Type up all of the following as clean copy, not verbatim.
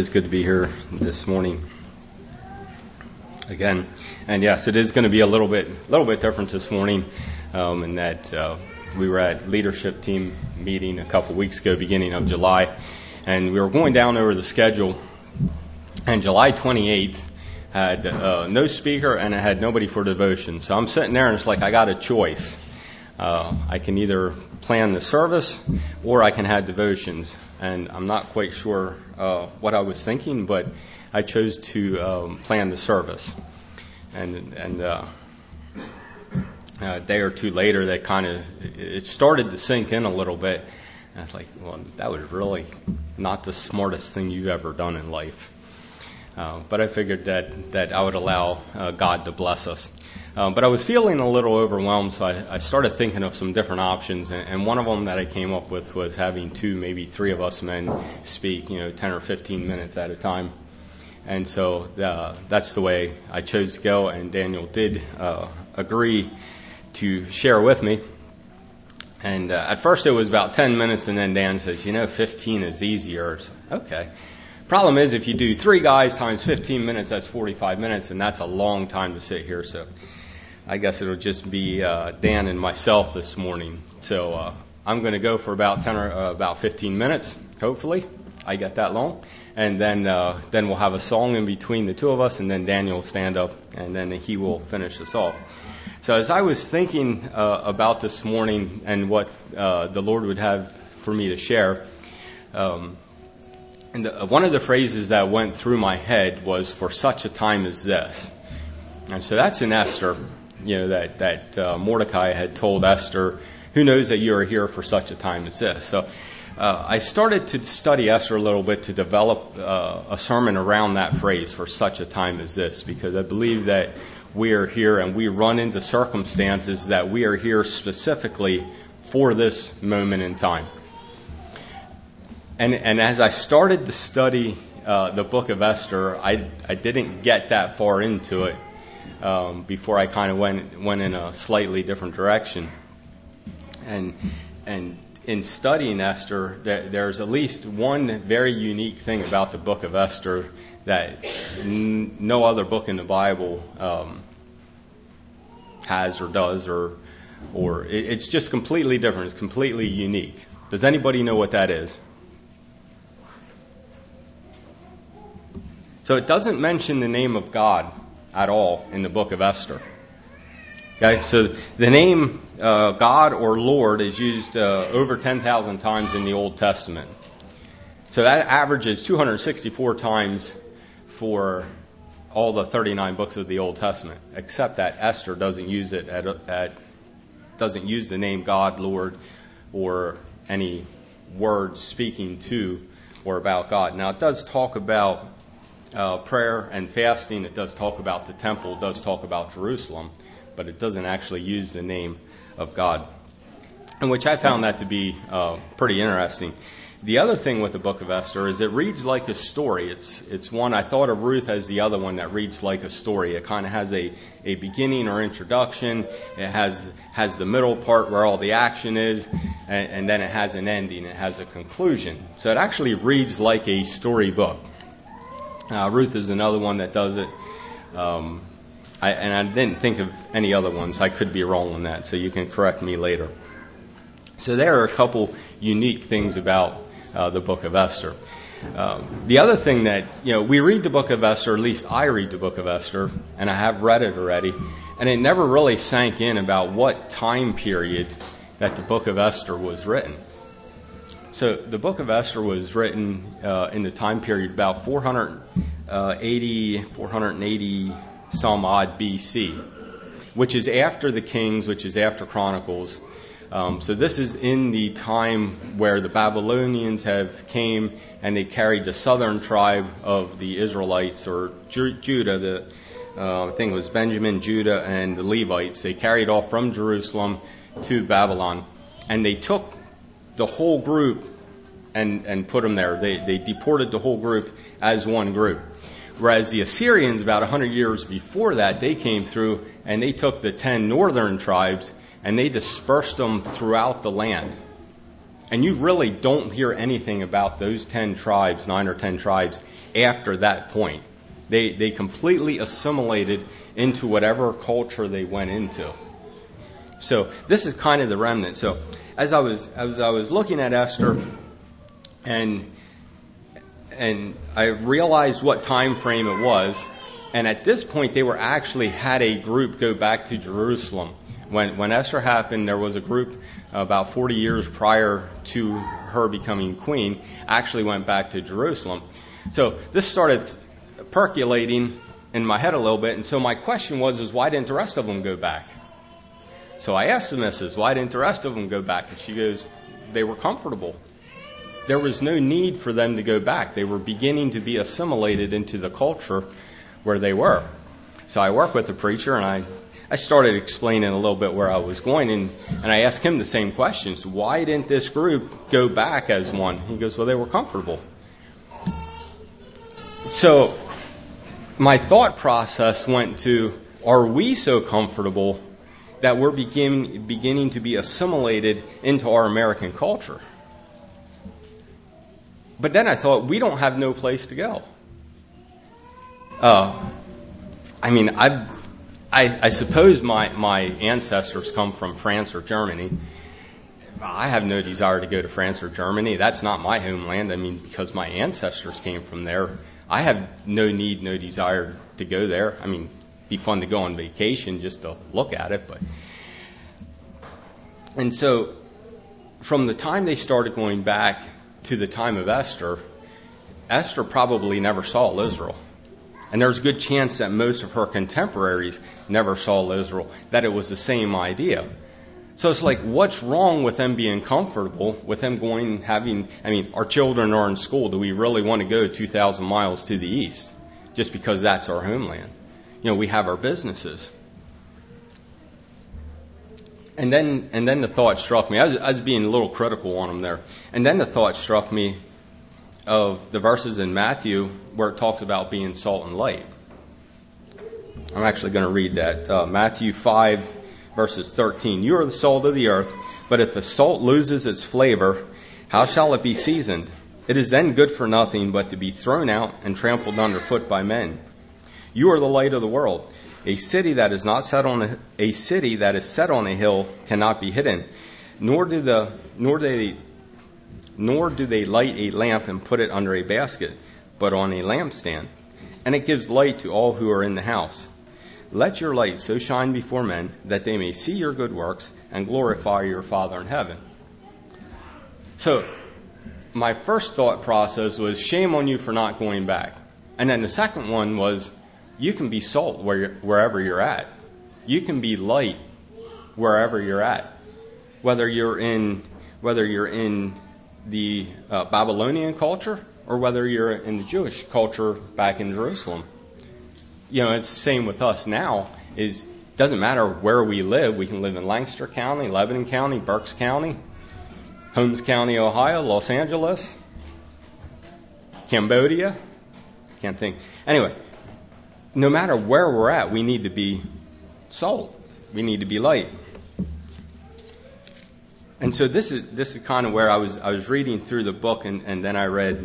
It's good to be here this morning again. And yes, it is going to be a little bit different this morning, in that we were at leadership team meeting a couple weeks ago, beginning of July, and we were going down over the schedule. And July 28th had no speaker, and it had nobody for devotion. So I'm sitting there, and it's like I got a choice. I can either plan the service or I can have devotions. And I'm not quite sure what I was thinking, but I chose to plan the service. And a day or two later, it started to sink in a little bit. And I was like, well, that was really not the smartest thing you've ever done in life. But I figured that I would allow God to bless us. But I was feeling a little overwhelmed, so I started thinking of some different options. And one of them that I came up with was having 2, maybe 3 of us men speak, 10 or 15 minutes at a time. And so that's the way I chose to go. And Daniel did agree to share with me. And at first it was about 10 minutes, and then Dan says, 15 is easier. So, okay. Problem is, if you do 3 guys times 15 minutes, that's 45 minutes, and that's a long time to sit here. So I guess it'll just be Dan and myself this morning. So I'm going to go for about 15 minutes, hopefully. I get that long. And then we'll have a song in between the 2 of us, and then Daniel will stand up, and then he will finish us off. So as I was thinking about this morning and what the Lord would have for me to share, and one of the phrases that went through my head was, "for such a time as this." And so that's in Esther, that Mordecai had told Esther, "Who knows that you are here for such a time as this?" So I started to study Esther a little bit to develop a sermon around that phrase, "for such a time as this," because I believe that we are here and we run into circumstances that we are here specifically for this moment in time. And as I started to study the book of Esther, I didn't get that far into it before I kind of went in a slightly different direction. And in studying Esther, there's at least one very unique thing about the book of Esther that no other book in the Bible has or does, or it's just completely different. It's completely unique. Does anybody know what that is? So it doesn't mention the name of God at all in the book of Esther. Okay, so the name God or Lord is used over 10,000 times in the Old Testament. So that averages 264 times for all the 39 books of the Old Testament, except that Esther doesn't use it doesn't use the name God, Lord, or any words speaking to or about God. Now it does talk about prayer and fasting. It does talk about the temple. It does talk about Jerusalem, but it doesn't actually use the name of God, and which I found that to be pretty interesting. The other thing with the book of Esther is it reads like a story. It's one, I thought of Ruth as the other one that reads like a story. It kind of has a beginning or introduction. It has the middle part where all the action is, and then it has an ending. It has a conclusion. So it actually reads like a storybook. Ruth is another one that does it. I didn't think of any other ones. I could be wrong on that, so you can correct me later. So there are a couple unique things about the book of Esther. The other thing that, we read the book of Esther, at least I read the book of Esther, and I have read it already, and it never really sank in about what time period that the book of Esther was written. So the book of Esther was written in the time period about 480 some odd BC, which is after the Kings, which is after Chronicles. So this is in the time where the Babylonians have came and they carried the southern tribe of the Israelites, or Judah, I think it was Benjamin, Judah, and the Levites. They carried off from Jerusalem to Babylon, and they took the whole group and put them there. They deported the whole group as one group. Whereas the Assyrians, about 100 years before that, they came through and they took the 10 northern tribes and they dispersed them throughout the land. And you really don't hear anything about those 10 tribes, 9 or 10 tribes, after that point. They completely assimilated into whatever culture they went into. So this is kind of the remnant. So as I was looking at Esther, and I realized what time frame it was, and at this point they were actually had a group go back to Jerusalem. When Esther happened, there was a group about 40 years prior to her becoming queen, actually went back to Jerusalem. So this started percolating in my head a little bit, and so my question was why didn't the rest of them go back? So I asked the missus, why didn't the rest of them go back? And she goes, they were comfortable. There was no need for them to go back. They were beginning to be assimilated into the culture where they were. So I worked with the preacher, and I started explaining a little bit where I was going, and I asked him the same questions. Why didn't this group go back as one? He goes, well, they were comfortable. So my thought process went to, are we so comfortable that we're beginning to be assimilated into our American culture? But then I thought, we don't have no place to go. I suppose my ancestors come from France or Germany. I have no desire to go to France or Germany. That's not my homeland. Because my ancestors came from there, I have no need, no desire to go there. It'd be fun to go on vacation just to look at it. And so from the time they started going back to the time of Esther, Esther probably never saw Israel. And there's a good chance that most of her contemporaries never saw Israel, that it was the same idea. So it's like, what's wrong with them being comfortable, with them going, our children are in school. Do we really want to go 2,000 miles to the east just because that's our homeland? We have our businesses. And then the thought struck me. I was being a little critical on them there. And then the thought struck me of the verses in Matthew where it talks about being salt and light. I'm actually going to read that. Matthew 5, verses 13. You are the salt of the earth, but if the salt loses its flavor, how shall it be seasoned? It is then good for nothing but to be thrown out and trampled underfoot by men. You are the light of the world. A city that is set on a hill cannot be hidden, nor do they light a lamp and put it under a basket, but on a lampstand, and it gives light to all who are in the house. Let your light so shine before men that they may see your good works and glorify your Father in heaven. So my first thought process was, shame on you for not going back. And then the second one was, you can be salt wherever you're at. You can be light wherever you're at. Whether you're in the Babylonian culture or whether you're in the Jewish culture back in Jerusalem. It's the same with us now. It doesn't matter where we live. We can live in Lancaster County, Lebanon County, Berks County, Holmes County, Ohio, Los Angeles, Cambodia. Can't think. Anyway, no matter where we're at, we need to be salt. We need to be light. And so this is kind of where I was reading through the book, and then I read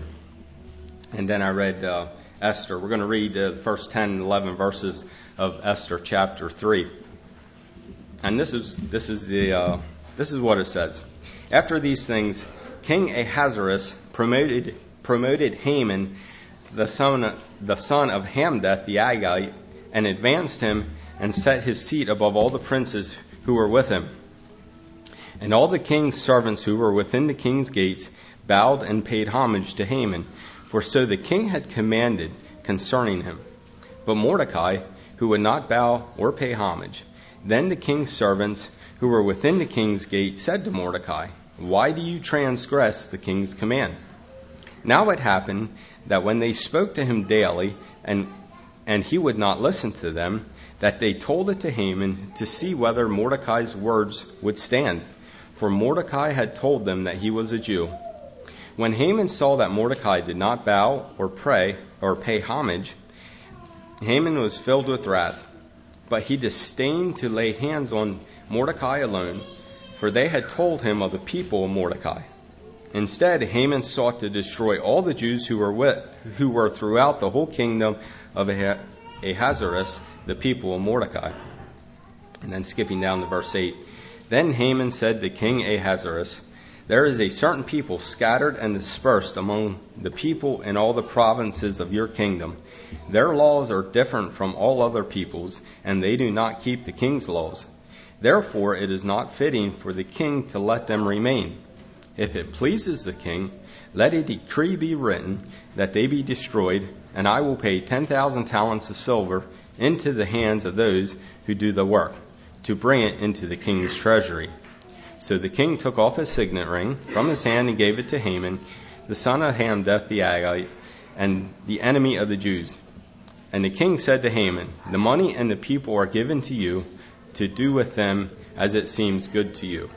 Esther. We're going to read the first 10 and 11 verses of Esther chapter 3. And this is what it says. After these things, King Ahasuerus promoted Haman, the son of Hammedatha the Agagite, and advanced him and set his seat above all the princes who were with him. And all the king's servants who were within the king's gates bowed and paid homage to Haman, for so the king had commanded concerning him. But Mordecai, who would not bow or pay homage, then the king's servants who were within the king's gate said to Mordecai, why do you transgress the king's command? Now it happened that when they spoke to him daily, and he would not listen to them, that they told it to Haman to see whether Mordecai's words would stand. For Mordecai had told them that he was a Jew. When Haman saw that Mordecai did not bow or pray or pay homage, Haman was filled with wrath. But he disdained to lay hands on Mordecai alone, for they had told him of the people of Mordecai. Instead, Haman sought to destroy all the Jews who were throughout the whole kingdom of Ahasuerus, the people of Mordecai. And then skipping down to verse 8. Then Haman said to King Ahasuerus, there is a certain people scattered and dispersed among the people in all the provinces of your kingdom. Their laws are different from all other peoples, and they do not keep the king's laws. Therefore it is not fitting for the king to let them remain. If it pleases the king, let a decree be written that they be destroyed, and I will pay 10,000 talents of silver into the hands of those who do the work, to bring it into the king's treasury. So the king took off his signet ring from his hand and gave it to Haman, the son of Hammedatha the Agagite, and the enemy of the Jews. And the king said to Haman, the money and the people are given to you to do with them as it seems good to you.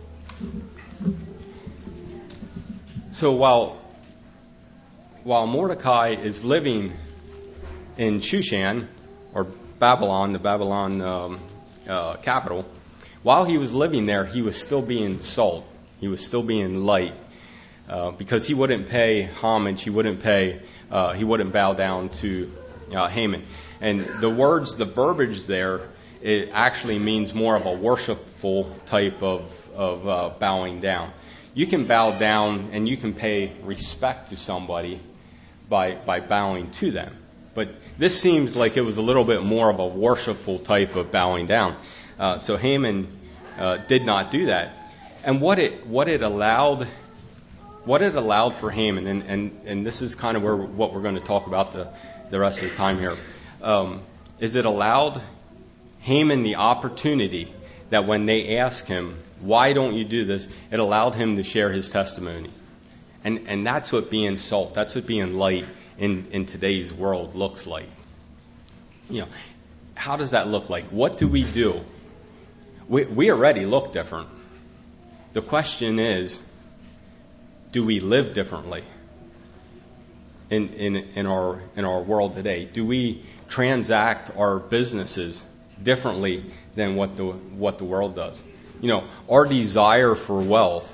So while Mordecai is living in Shushan, or Babylon, the Babylon capital, while he was living there, he was still being salt. He was still being light, because he wouldn't pay homage. He wouldn't bow down to Haman. And the verbiage there, it actually means more of a worshipful type of bowing down. You can bow down and you can pay respect to somebody by bowing to them. But this seems like it was a little bit more of a worshipful type of bowing down. So Haman did not do that. And what it allowed for Haman, and this is kind of what we're going to talk about the rest of the time here, is it allowed Haman the opportunity that when they ask him, why don't you do this, it allowed him to share his testimony. And that's what being salt, that's what being light in today's world looks like. You know, how does that look like? What do we do? We already look different. The question is, do we live differently in our world today? Do we transact our businesses differently than what the world does? You know, our desire for wealth.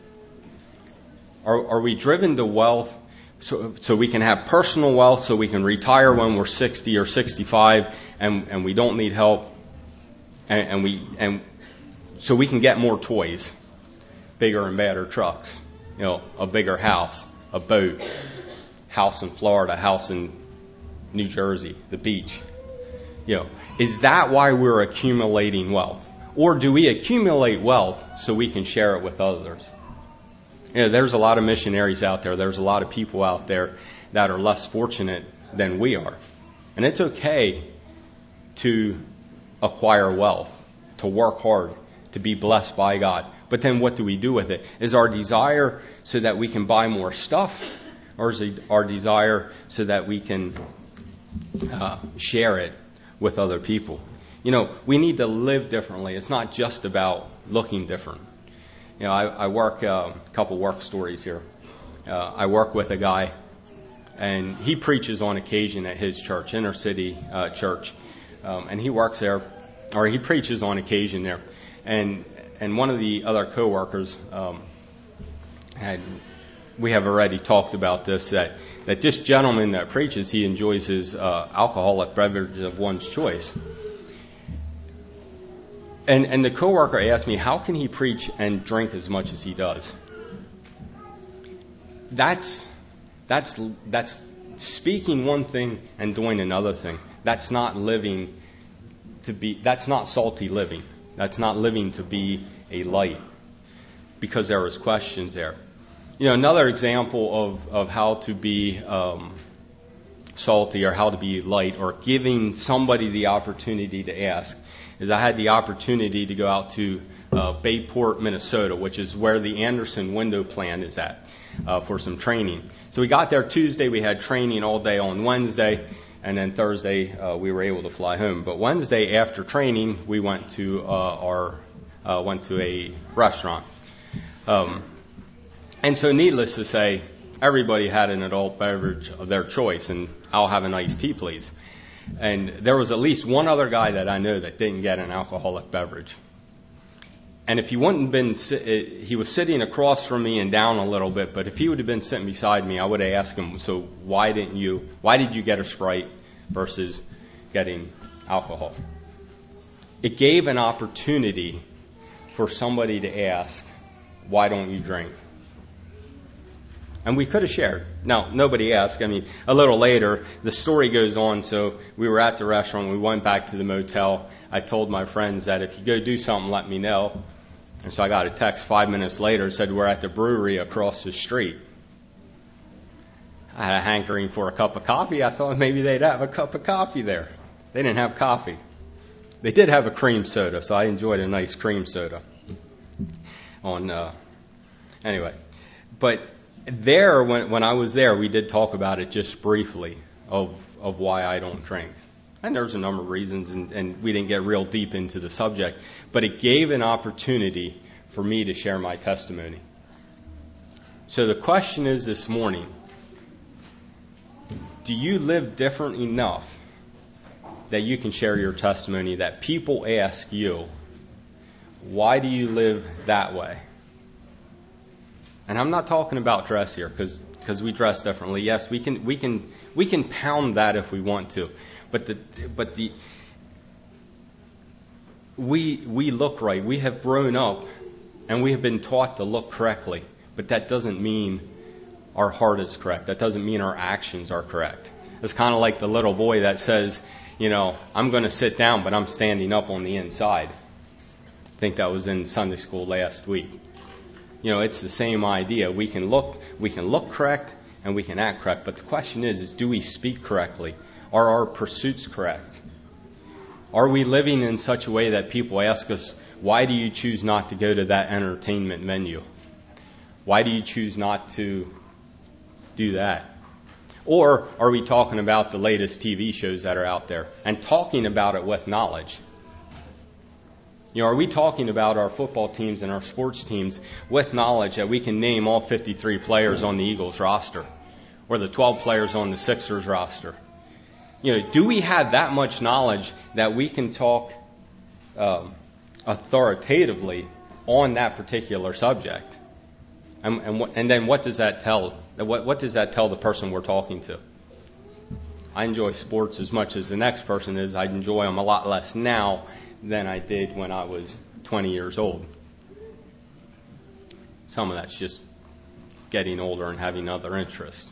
Are we driven to wealth so we can have personal wealth, so we can retire when we're 60 or 65 and we don't need help, and so we can get more toys, bigger and better trucks, you know, a bigger house, a boat, house in Florida, house in New Jersey, the beach. You know, is that why we're accumulating wealth? Or do we accumulate wealth so we can share it with others? You know, there's a lot of missionaries out there. There's a lot of people out there that are less fortunate than we are. And it's okay to acquire wealth, to work hard, to be blessed by God. But then what do we do with it? Is our desire so that we can buy more stuff? Or is it our desire so that we can share it with other people? You know, we need to live differently. It's not just about looking different. You know, I work a couple work stories here. I work with a guy, and he preaches on occasion at his church, inner city church, and he works there, or he preaches on occasion there. And one of the other coworkers we have already talked about this, that this gentleman that preaches, he enjoys his alcoholic beverage of one's choice. And the coworker asked me, how can he preach and drink as much as he does? That's speaking one thing and doing another thing. That's not living that's not salty living. That's not living to be a light, because there was questions there. You know, another example of how to be salty or how to be light, or giving somebody the opportunity to ask, is I had the opportunity to go out to Bayport, Minnesota, which is where the Anderson window plant is at, for some training. So we got there Tuesday. We had training all day on Wednesday, and then Thursday we were able to fly home. But Wednesday after training, we went to a restaurant. And so needless to say, everybody had an adult beverage of their choice, and I'll have an iced tea, please. And there was at least one other guy that I know that didn't get an alcoholic beverage. And if he wouldn't have been, he was sitting across from me and down a little bit, but if he would have been sitting beside me, I would have asked him, so why did you get a Sprite versus getting alcohol? It gave an opportunity for somebody to ask, why don't you drink? And we could have shared. Now, nobody asked. I mean, a little later, the story goes on. So we were at the restaurant. We went back to the motel. I told my friends that if you go do something, let me know. And so I got a text 5 minutes later, said we're at the brewery across the street. I had a hankering for a cup of coffee. I thought maybe they'd have a cup of coffee there. They didn't have coffee. They did have a cream soda, so I enjoyed a nice cream soda. Anyway, but there, when I was there, we did talk about it just briefly of why I don't drink. And there's a number of reasons, and we didn't get real deep into the subject. But it gave an opportunity for me to share my testimony. So the question is this morning, do you live different enough that you can share your testimony, that people ask you, why do you live that way? And I'm not talking about dress here, because we dress differently. Yes, we can pound that if we want to, but we look right. We have grown up, and we have been taught to look correctly. But that doesn't mean our heart is correct. That doesn't mean our actions are correct. It's kind of like the little boy that says, I'm going to sit down, but I'm standing up on the inside. I think that was in Sunday school last week. It's the same idea. We can look correct and we can act correct. But the question is do we speak correctly? Are our pursuits correct? Are we living in such a way that people ask us, why do you choose not to go to that entertainment menu? Why do you choose not to do that? Or are we talking about the latest TV shows that are out there and talking about it with knowledge? Are we talking about our football teams and our sports teams with knowledge that we can name all 53 players on the Eagles roster or the 12 players on the Sixers roster? Do we have that much knowledge that we can talk authoritatively on that particular subject? And then what does that tell? What does that tell the person we're talking to? I enjoy sports as much as the next person is. I enjoy them a lot less now than I did when I was 20 years old. Some of that's just getting older and having other interests.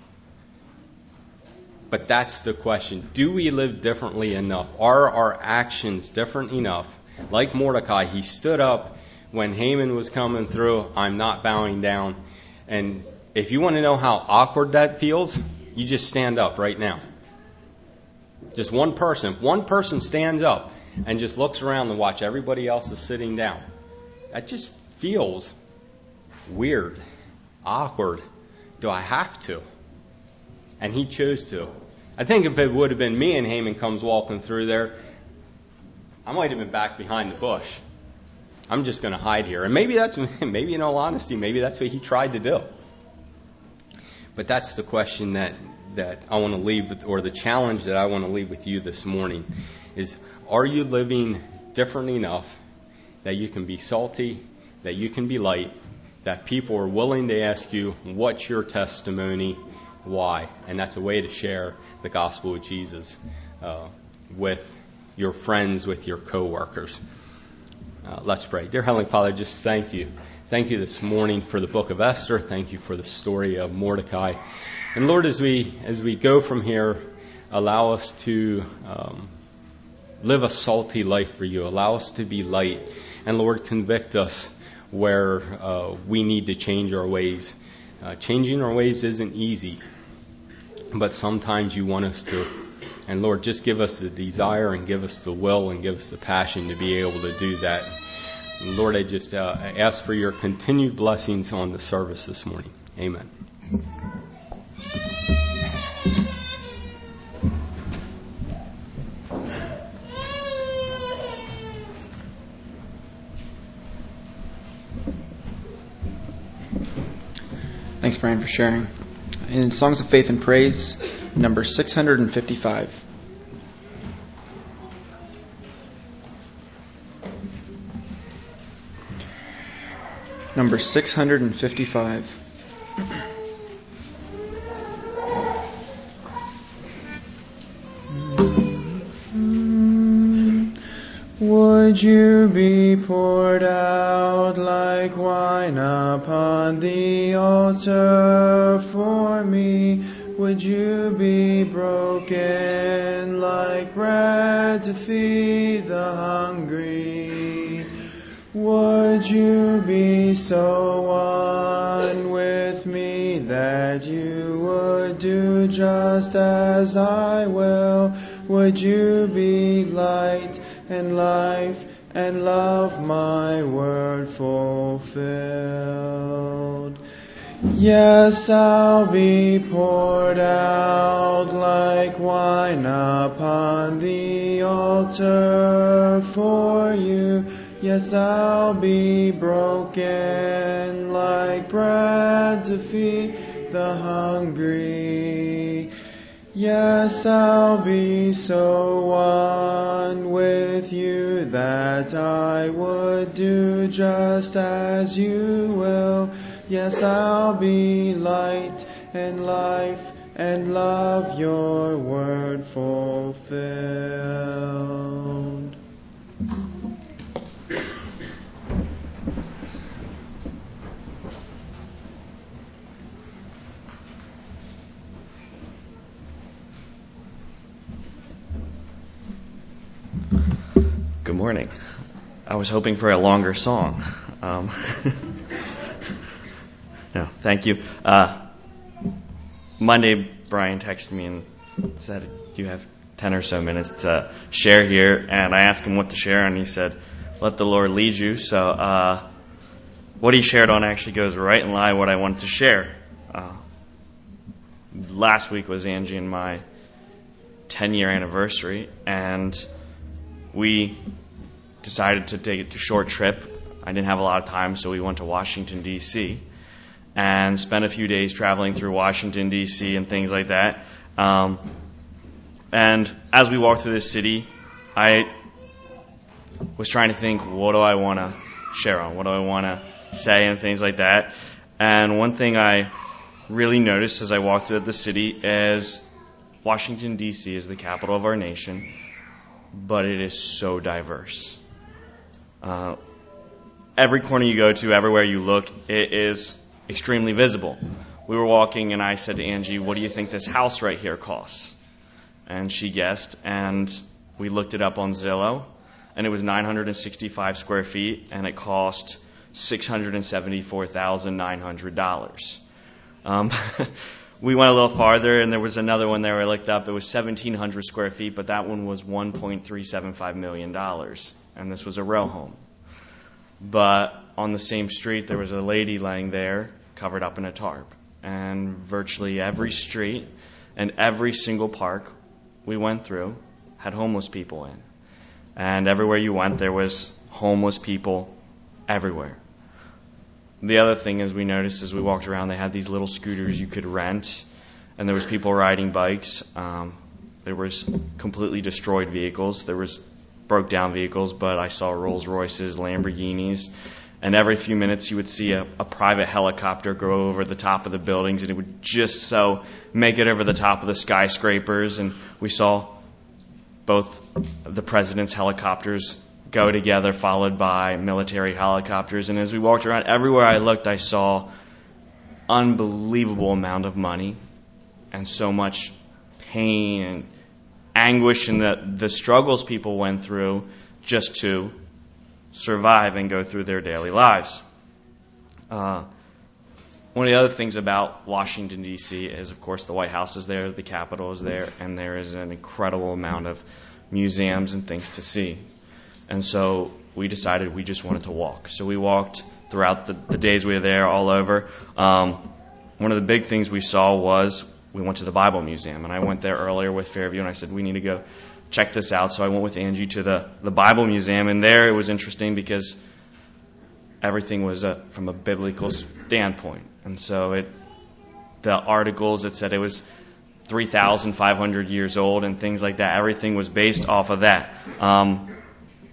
But that's the question. Do we live differently enough? Are our actions different enough? Like Mordecai, he stood up when Haman was coming through. I'm not bowing down. And if you want to know how awkward that feels, you just stand up right now. Just one person stands up and just looks around and watch everybody else is sitting down. That just feels weird, awkward. Do I have to? And he chose to. I think if it would have been me and Haman comes walking through there, I might have been back behind the bush. I'm just going to hide here. And maybe in all honesty, maybe that's what he tried to do. But that's the question that I want to leave with, or the challenge that I want to leave with you this morning is, are you living different enough that you can be salty, that you can be light, that people are willing to ask you, what's your testimony, why? And that's a way to share the gospel of Jesus with your friends, with your coworkers. Let's pray. Dear Heavenly Father, just thank you. Thank you this morning for the book of Esther. Thank you for the story of Mordecai. And Lord, as we go from here, allow us to live a salty life for you. Allow us to be light. And Lord, convict us where we need to change our ways. Changing our ways isn't easy, but sometimes you want us to. And Lord, just give us the desire and give us the will and give us the passion to be able to do that. And Lord, I just ask for your continued blessings on the service this morning. Amen. Thanks, Brian, for sharing. In Songs of Faith and Praise, number 655. number 655. Would you be poured out like wine upon the altar for me? Would you be broken like bread to feed the hungry? Would you be so one with me that you would do just as I will? Would you be light and life and love, my word fulfilled? Yes, I'll be poured out like wine upon the altar for you. Yes, I'll be broken like bread to feed the hungry. Yes, I'll be so one with you that I would do just as you will. Yes, I'll be light and life and love, your word fulfilled. Good morning. I was hoping for a longer song. No, thank you. Monday, Brian texted me and said, you have 10 or so minutes to share here. And I asked him what to share, and he said, let the Lord lead you. So what he shared on actually goes right in line with what I wanted to share. Last week was Angie and my 10-year anniversary, and we decided to take a short trip. I didn't have a lot of time, so we went to Washington, D.C., and spent a few days traveling through Washington, D.C. and things like that. And as we walked through this city, I was trying to think, what do I want to share on? What do I want to say and things like that? And one thing I really noticed as I walked through the city is Washington, D.C. is the capital of our nation, but it is so diverse. Every corner you go to, everywhere you look, it is extremely visible. We were walking, and I said to Angie, what do you think this house right here costs? And she guessed, and we looked it up on Zillow, and it was 965 square feet, and it cost $674,900. We went a little farther, and there was another one there I looked up. It was 1,700 square feet, but that one was $1.375 million, and this was a row home. But on the same street, there was a lady laying there, covered up in a tarp. And virtually every street and every single park we went through had homeless people in. And everywhere you went, there was homeless people everywhere. The other thing is we noticed as we walked around, they had these little scooters you could rent, and there was people riding bikes. There was completely destroyed vehicles. There was broke down vehicles, but I saw Rolls Royces, Lamborghinis, and every few minutes you would see a private helicopter go over the top of the buildings, and it would just so make it over the top of the skyscrapers. And we saw both the president's helicopters go together, followed by military helicopters. And as we walked around, everywhere I looked, I saw unbelievable amount of money and so much pain and anguish, and the struggles people went through just to survive and go through their daily lives. One of the other things about Washington, D.C. is, of course, the White House is there, the Capitol is there, and there is an incredible amount of museums and things to see. And so we decided we just wanted to walk. So we walked throughout the days we were there all over. One of the big things we saw was we went to the Bible Museum. And I went there earlier with Fairview, and I said, we need to go check this out. So I went with Angie to the Bible Museum. And there it was interesting because everything was from a biblical standpoint. And so the articles, it said it was 3,500 years old and things like that. Everything was based off of that.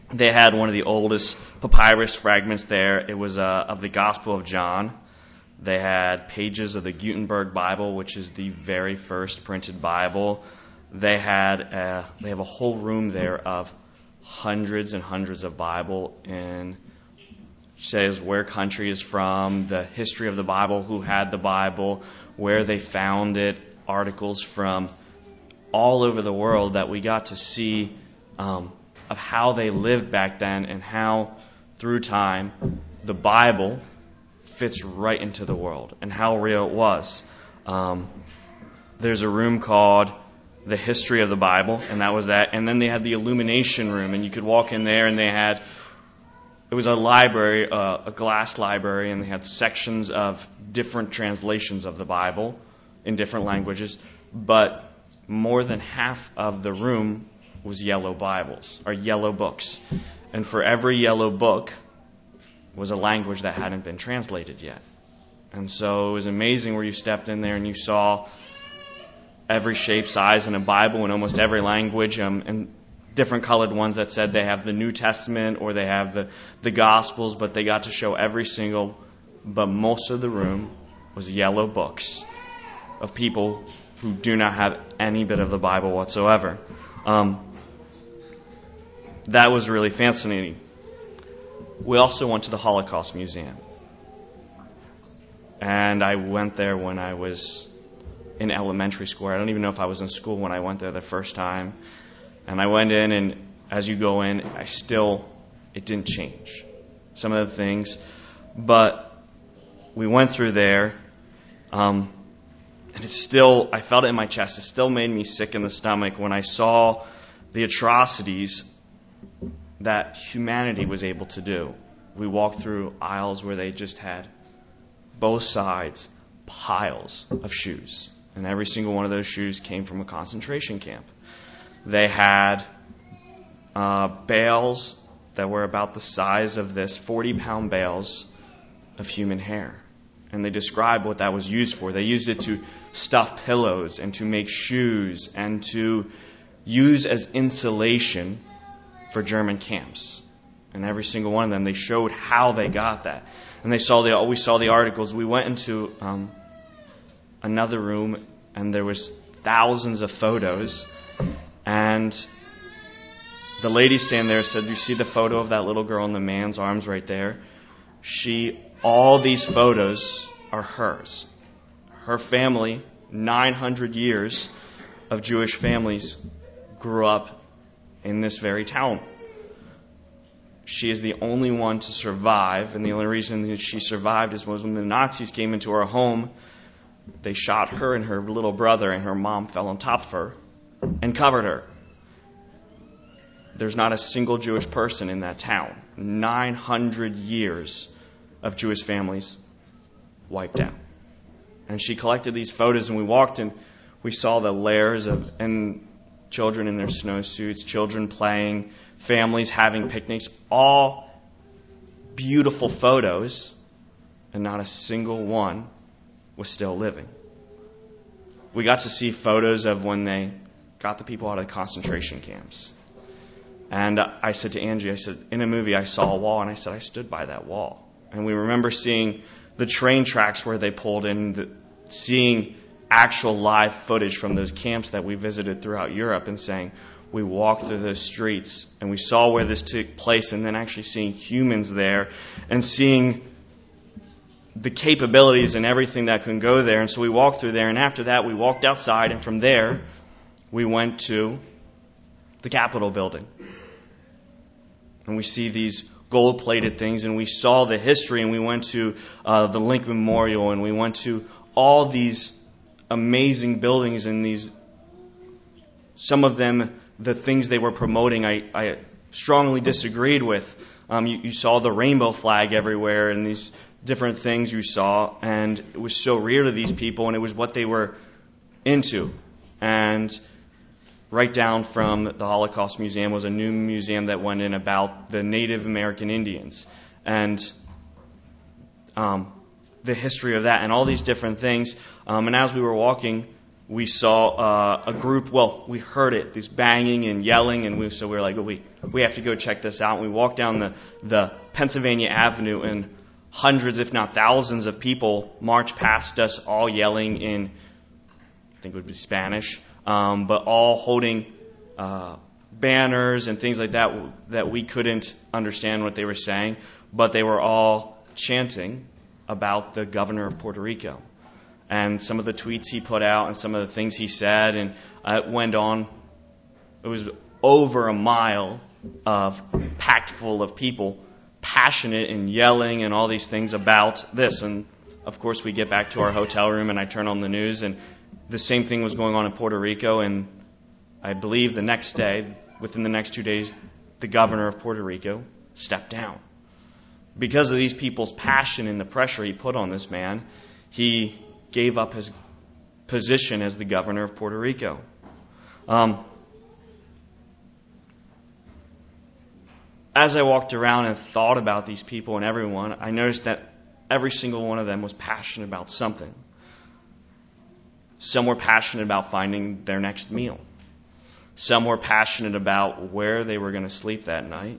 They had one of the oldest papyrus fragments there. It was of the Gospel of John. They had pages of the Gutenberg Bible, which is the very first printed Bible. They have a whole room there of hundreds and hundreds of Bible, and says where country is from, the history of the Bible, who had the Bible, where they found it, articles from all over the world that we got to see of how they lived back then and how, through time, the Bible fits right into the world and how real it was. There's a room called the History of the Bible, and that was that. And then they had the Illumination Room, and you could walk in there, and it was a library, a glass library, and they had sections of different translations of the Bible in different languages. But more than half of the room was yellow Bibles, or yellow books. And for every yellow book was a language that hadn't been translated yet. And so it was amazing where you stepped in there and you saw every shape, size in a Bible in almost every language, and different colored ones that said they have the New Testament or they have the Gospels, but they got to show every single, but most of the room was yellow books of people who do not have any bit of the Bible whatsoever. That was really fascinating. We also went to the Holocaust Museum. And I went there when I was in elementary school. I don't even know if I was in school when I went there the first time. And I went in, and as you go in, it didn't change. Some of the things. But we went through there, and I felt it in my chest. It still made me sick in the stomach when I saw the atrocities that humanity was able to do. We walked through aisles where they just had both sides piles of shoes. And every single one of those shoes came from a concentration camp. They had bales that were about the size of this, 40-pound bales of human hair. And they described what that was used for. They used it to stuff pillows and to make shoes and to use as insulation for German camps. And every single one of them, they showed how they got that. And we saw the articles. We went into another room, and there was thousands of photos. And the lady standing there said, "You see the photo of that little girl in the man's arms right there? All these photos are hers. Her family, 900 years of Jewish families, grew up in this very town. She is the only one to survive, and the only reason that she survived was when the Nazis came into her home. They shot her and her little brother, and her mom fell on top of her and covered her. There's not a single Jewish person in that town. 900 years of Jewish families wiped out." And she collected these photos, and we walked and we saw the layers and children in their snowsuits, children playing, families having picnics, all beautiful photos, and not a single one was still living. We got to see photos of when they got the people out of the concentration camps. And I said to Angie, in a movie I saw a wall, and I said, I stood by that wall. And we remember seeing the train tracks where they pulled in, seeing actual live footage from those camps that we visited throughout Europe, and saying, we walked through those streets and we saw where this took place, and then actually seeing humans there and seeing the capabilities and everything that can go there. And so we walked through there, and after that we walked outside, and from there we went to the Capitol building. And we see these gold-plated things, and we saw the history, and we went to the Lincoln Memorial, and we went to all these amazing buildings, and some of them, the things they were promoting, I strongly disagreed with. You saw the rainbow flag everywhere, and these different things you saw, and it was so real to these people, and it was what they were into. And right down from the Holocaust Museum was a new museum that went in about the Native American Indians, and the history of that, and all these different things. And as we were walking, we saw a group, we heard it, this banging and yelling, and so we were like, we have to go check this out. And we walked down the Pennsylvania Avenue, and hundreds, if not thousands, of people marched past us, all yelling in, I think it would be Spanish, but all holding banners and things like that we couldn't understand what they were saying, but they were all chanting about the governor of Puerto Rico. And some of the tweets he put out and some of the things he said, and it went on. It was over a mile of packed full of people, passionate and yelling and all these things about this. And of course we get back to our hotel room and I turn on the news, and the same thing was going on in Puerto Rico. And I believe the next day, within the next 2 days, the governor of Puerto Rico stepped down. Because of these people's passion and the pressure he put on this man, he gave up his position as the governor of Puerto Rico. As I walked around and thought about these people and everyone, I noticed that every single one of them was passionate about something. Some were passionate about finding their next meal. Some were passionate about where they were going to sleep that night.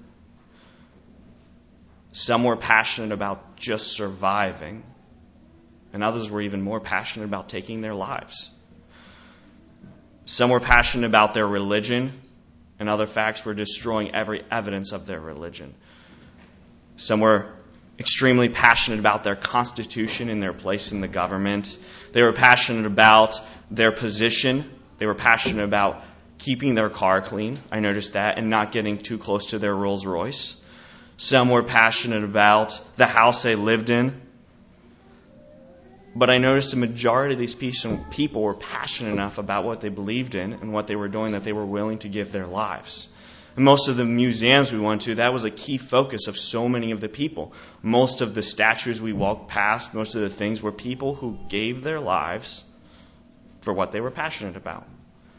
Some were passionate about just surviving. And others were even more passionate about taking their lives. Some were passionate about their religion, and other facts were destroying every evidence of their religion. Some were extremely passionate about their constitution and their place in the government. They were passionate about their position. They were passionate about keeping their car clean. I noticed that, and not getting too close to their Rolls Royce. Some were passionate about the house they lived in. But I noticed the majority of these people were passionate enough about what they believed in and what they were doing that they were willing to give their lives. And most of the museums we went to, that was a key focus of so many of the people. Most of the statues we walked past, most of the things were people who gave their lives for what they were passionate about.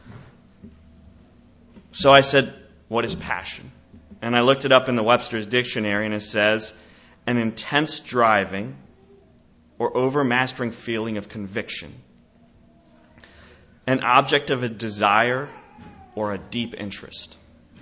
So I said, what is passion? And I looked it up in the Webster's Dictionary, and it says, an intense driving or overmastering feeling of conviction, an object of a desire or a deep interest.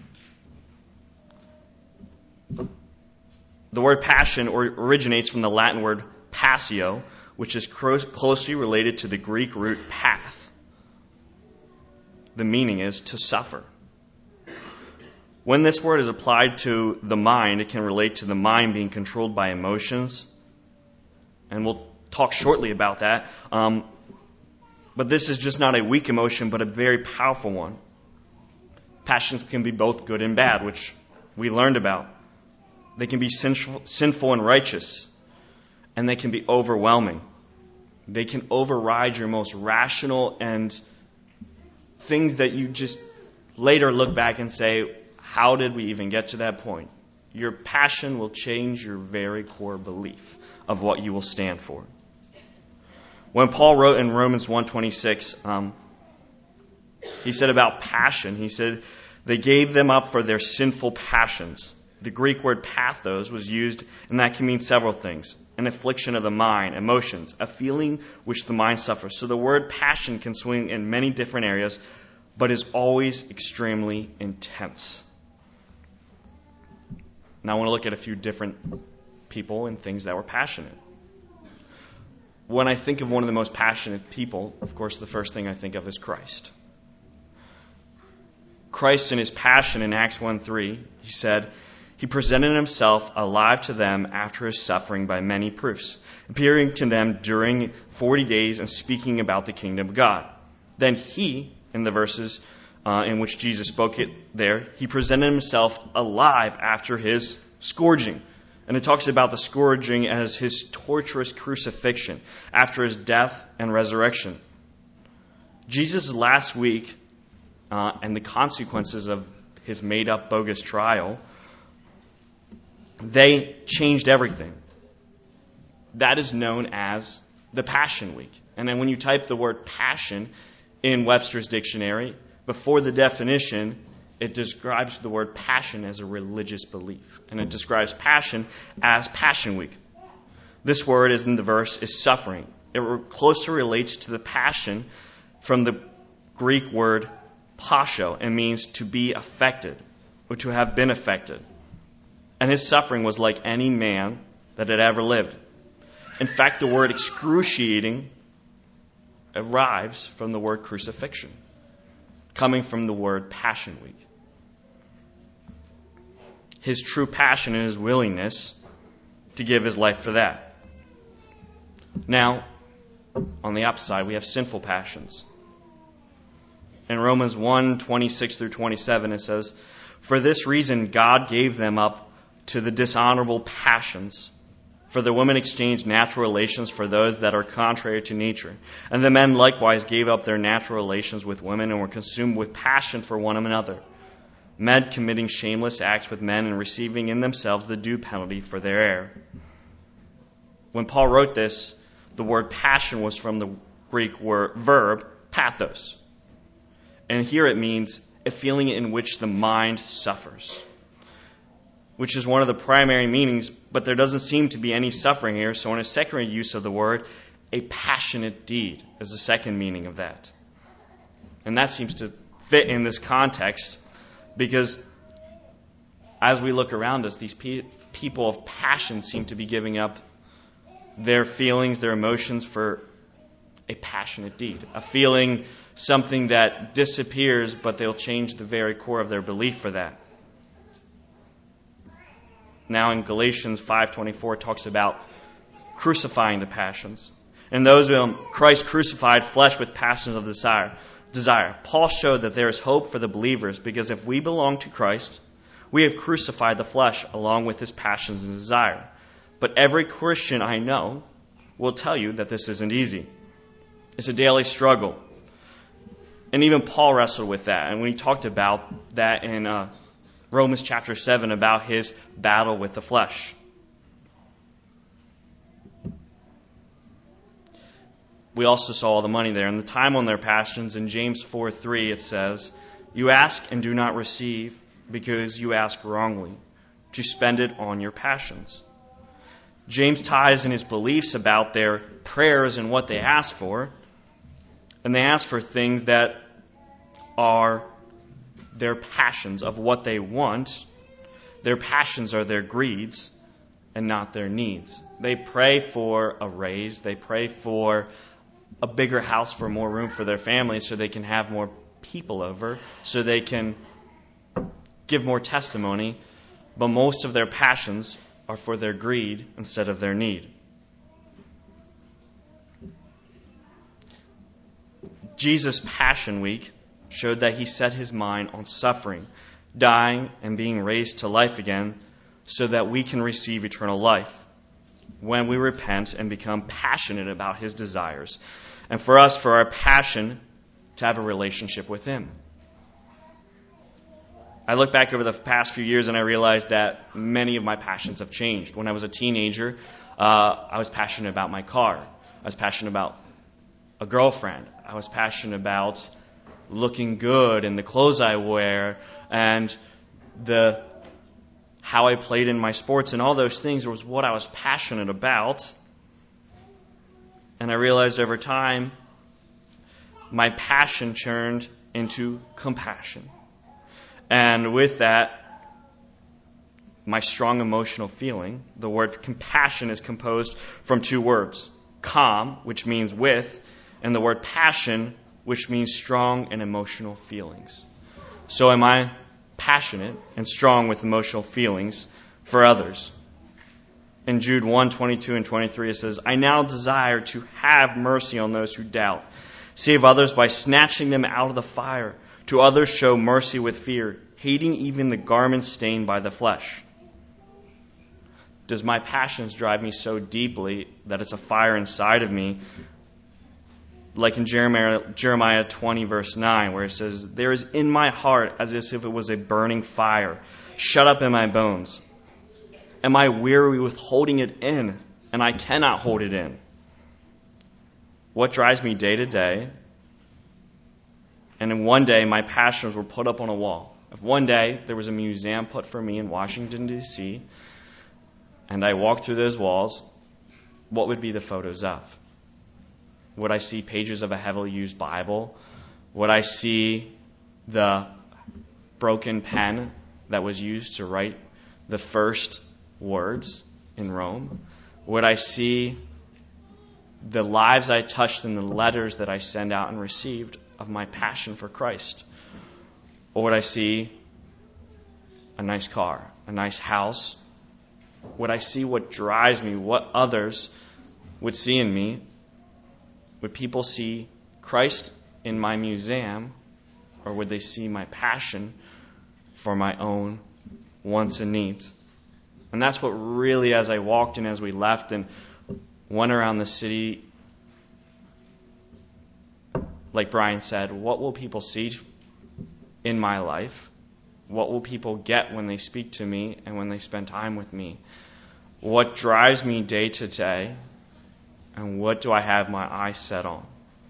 The word passion originates from the Latin word passio, which is closely related to the Greek root path. The meaning is to suffer. When this word is applied to the mind, it can relate to the mind being controlled by emotions. And we'll talk shortly about that. But this is just not a weak emotion, but a very powerful one. Passions can be both good and bad, which we learned about. They can be sinful and righteous, and they can be overwhelming. They can override your most rational and things that you just later look back and say, how did we even get to that point? Your passion will change your very core belief of what you will stand for. When Paul wrote in Romans 1:26, he said about passion, he said, they gave them up for their sinful passions. The Greek word pathos was used, and that can mean several things. An affliction of the mind, emotions, a feeling which the mind suffers. So the word passion can swing in many different areas, but is always extremely intense. Now I want to look at a few different people and things that were passionate. When I think of one of the most passionate people, of course, the first thing I think of is Christ. Christ in his passion in Acts 1:3, he said, he presented himself alive to them after his suffering by many proofs, appearing to them during 40 days and speaking about the kingdom of God. Then he, in the verses in which Jesus spoke it there, he presented himself alive after his scourging. And it talks about the scourging as his torturous crucifixion after his death and resurrection. Jesus' last week and the consequences of his made-up bogus trial, they changed everything. That is known as the Passion Week. And then when you type the word passion in Webster's Dictionary, before the definition, it describes the word passion as a religious belief. And it describes passion as Passion Week. This word is in the verse is suffering. It closely relates to the passion from the Greek word pasho, and means to be affected or to have been affected. And his suffering was like any man that had ever lived. In fact, the word excruciating arrives from the word crucifixion, coming from the word Passion Week. His true passion and his willingness to give his life for that. Now, on the opposite side, we have sinful passions. In Romans 1:26 through 27, it says, "For this reason God gave them up to the dishonorable passions. For the women exchanged natural relations for those that are contrary to nature. And the men likewise gave up their natural relations with women and were consumed with passion for one another, men committing shameless acts with men and receiving in themselves the due penalty for their error." When Paul wrote this, the word passion was from the Greek verb pathos. And here it means a feeling in which the mind suffers, which is one of the primary meanings, but there doesn't seem to be any suffering here. So in a secondary use of the word, a passionate deed is the second meaning of that. And that seems to fit in this context, because as we look around us, these people of passion seem to be giving up their feelings, their emotions for a passionate deed. A feeling, something that disappears, but they'll change the very core of their belief for that. Now in Galatians 5:24 talks about crucifying the passions. And those whom Christ crucified flesh with passions of desire. Paul showed that there is hope for the believers, because if we belong to Christ, we have crucified the flesh along with his passions and desire. But every Christian I know will tell you that this isn't easy. It's a daily struggle. And even Paul wrestled with that. And we talked about that in Romans chapter 7 about his battle with the flesh. We also saw all the money there and the time on their passions. In James 4:3 it says, "You ask and do not receive because you ask wrongly, to spend it on your passions." James ties in his beliefs about their prayers and what they ask for. And they ask for things that are their passions of what they want. Their passions are their greeds and not their needs. They pray for a raise. They pray for a bigger house, for more room for their families so they can have more people over, so they can give more testimony. But most of their passions are for their greed instead of their need. Jesus' Passion Week showed that he set his mind on suffering, dying, and being raised to life again so that we can receive eternal life when we repent and become passionate about his desires. And for us, for our passion, to have a relationship with him. I look back over the past few years and I realized that many of my passions have changed. When I was a teenager, I was passionate about my car. I was passionate about a girlfriend. I was passionate about looking good and the clothes I wear and how I played in my sports, and all those things was what I was passionate about. And I realized over time, my passion turned into compassion. And with that, my strong emotional feeling, the word compassion is composed from two words. Com, which means with, and the word passion, which means strong and emotional feelings. So am I passionate and strong with emotional feelings for others? In Jude 1:22 and 23 it says, "I now desire to have mercy on those who doubt. Save others by snatching them out of the fire. To others show mercy with fear, hating even the garments stained by the flesh." Does my passions drive me so deeply that it's a fire inside of me? Like in Jeremiah 20 verse 9, where it says, "There is in my heart as if it was a burning fire, shut up in my bones. Am I weary with holding it in, and I cannot hold it in?" What drives me day to day? And in one day, my passions were put up on a wall. If one day there was a museum put for me in Washington, D.C., and I walked through those walls, what would be the photos of? Would I see pages of a heavily used Bible? Would I see the broken pen that was used to write the first words in Rome? Would I see the lives I touched and the letters that I send out and received of my passion for Christ? Or would I see a nice car, a nice house? Would I see what drives me, what others would see in me? Would people see Christ in my museum, or would they see my passion for my own wants and needs? And that's what really, as I walked and as we left and went around the city, like Brian said, what will people see in my life? What will people get when they speak to me and when they spend time with me? What drives me day to day? And what do I have my eyes set on?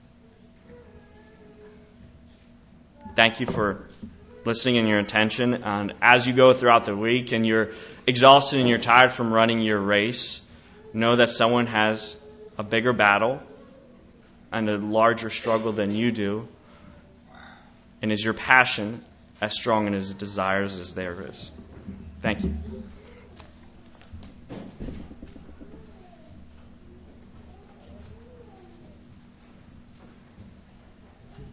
Thank you for listening and your attention. And as you go throughout the week and you're exhausted and you're tired from running your race, know that someone has a bigger battle and a larger struggle than you do. And is your passion as strong and as desires as theirs is? Thank you.